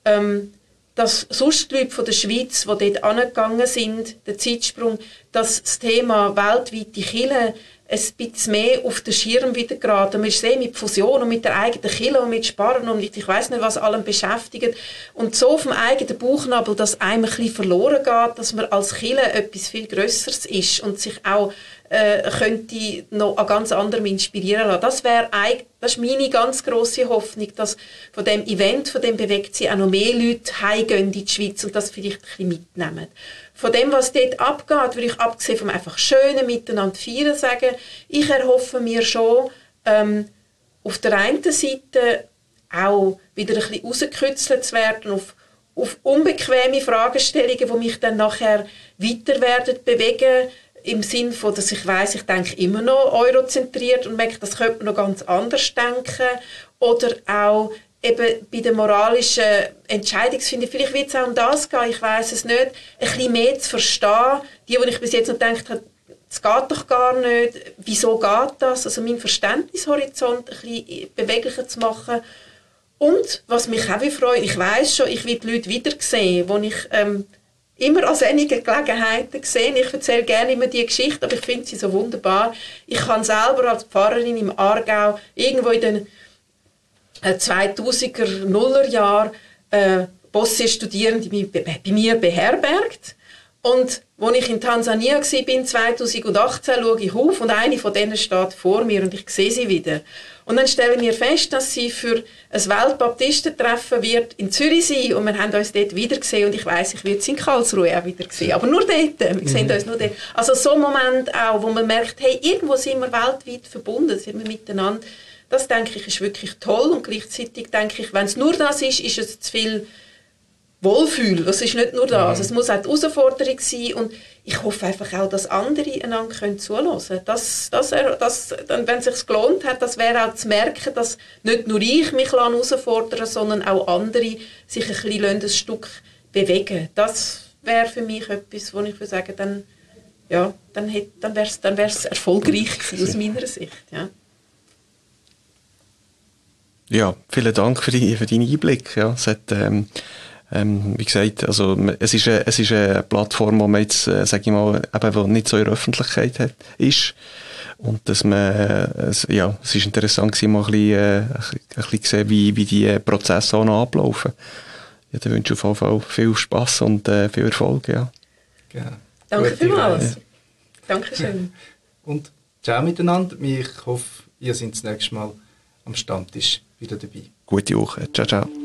dass sonst die Leute von der Schweiz, die dort angegangen sind, der Zeitsprung, dass das Thema weltweite Kirche ein bisschen mehr auf den Schirm wieder geraten. Wir sehen mit Fusion und mit der eigenen Kirche und mit Sparen und ich weiss nicht, was allem beschäftigt. Und so auf dem eigenen Bauchnabel, dass einem ein bisschen verloren geht, dass man als Kirche etwas viel Grösseres ist und sich auch könnte noch an ganz anderem inspirieren lassen. Das ist meine ganz grosse Hoffnung, dass von dem Event, von dem Bewegtsein auch noch mehr Leute heimgehen in die Schweiz und das vielleicht ein bisschen mitnehmen. Von dem, was dort abgeht, würde ich abgesehen vom einfach schönen Miteinander feiern sagen, ich erhoffe mir schon, auf der einen Seite auch wieder ein bisschen rausgekürzelt zu werden auf unbequeme Fragestellungen, die mich dann nachher weiter werden bewegen, im Sinn von, dass ich weiss, ich denke immer noch eurozentriert und merke, das könnte man noch ganz anders denken. Oder auch eben bei der moralischen Entscheidungsfindung, vielleicht wird es auch um das gehen, ich weiss es nicht, ein bisschen mehr zu verstehen. Die ich bis jetzt noch gedacht habe, das geht doch gar nicht, wieso geht das? Also meinen Verständnishorizont ein bisschen beweglicher zu machen. Und was mich auch freut, ich weiss schon, ich will die Leute wiedersehen, wo ich immer an solchen Gelegenheiten gesehen. Ich erzähle gerne immer die Geschichte, aber ich finde sie so wunderbar. Ich kann selber als Pfarrerin im Aargau irgendwo in den 2000er, Nullerjahren Bossé-Studierende bei mir beherbergt. Und als ich in Tansania war, 2018, schaue ich auf und eine von denen steht vor mir und ich sehe sie wieder. Und dann stellen wir fest, dass sie für ein Weltbaptistentreffen wird in Zürich sein und wir haben uns dort wieder gesehen und ich weiss, ich werde sie in Karlsruhe auch wieder sehen. Aber nur dort, wir sehen uns nur dort. Also so ein Moment auch, wo man merkt, hey, irgendwo sind wir weltweit verbunden, sind wir miteinander. Das, denke ich, ist wirklich toll und gleichzeitig denke ich, wenn es nur das ist es zu viel Wohlfühl. Es ist nicht nur das. Es muss auch die Herausforderung sein und ich hoffe einfach auch, dass andere einander zuhören können. Dann, wenn es sich gelohnt hat, das wäre auch zu merken, dass nicht nur ich mich herausfordern, sondern auch andere sich ein Stück bewegen. Das wäre für mich etwas, wo ich würde sagen, dann wäre es erfolgreich gewesen, aus meiner Sicht. Ja. Ja, vielen Dank für deinen Einblick. Ja, es hat, wie gesagt, also es ist eine Plattform, die man jetzt, sage ich mal, eben, nicht so in der Öffentlichkeit ist. Und dass man, es ist interessant gewesen, mal ein bisschen zu sehen, wie die Prozesse auch noch ablaufen. Ja, da wünsche ich auf jeden Fall viel Spass und viel Erfolg. Ja. Genau. Danke vielmals. Ja. Dankeschön. Und Ciao miteinander. Ich hoffe, ihr seid das nächste Mal am Stammtisch wieder dabei. Gute Woche. Ciao, ciao.